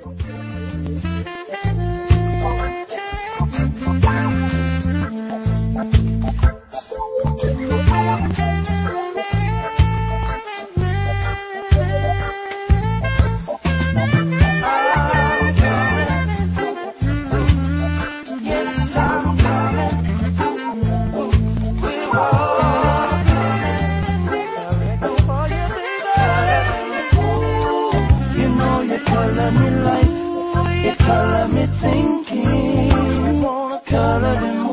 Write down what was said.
Color me life, you color me thinking, you wanna color them